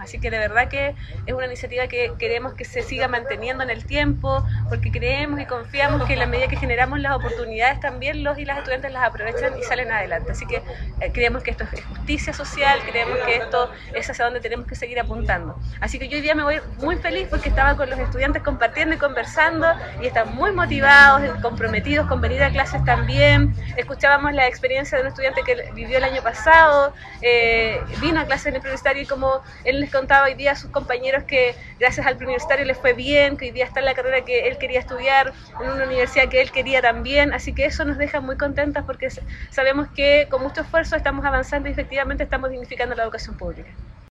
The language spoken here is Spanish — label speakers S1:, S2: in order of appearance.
S1: Así que de verdad que es una iniciativa que queremos que se siga manteniendo en el tiempo, porque creemos y confiamos que en la medida que generamos las oportunidades también los y las estudiantes las aprovechan y salen adelante. Así que creemos que esto es justicia social, creemos que esto es hacia donde tenemos que seguir apuntando. Así que yo hoy día me voy muy feliz porque estaba con los estudiantes compartiendo y conversando y están muy motivados, comprometidos con venir a clases también. Escuchábamos la experiencia de un estudiante que vivió el año pasado, vino a clases en el preuniversitario y como él les contaba hoy día a sus compañeros que gracias al preuniversitario les fue bien, que hoy día está en la carrera que él quería estudiar, en una universidad que él quería también, así que eso nos deja muy contentas porque sabemos que con mucho esfuerzo estamos avanzando y efectivamente estamos dignificando la educación pública.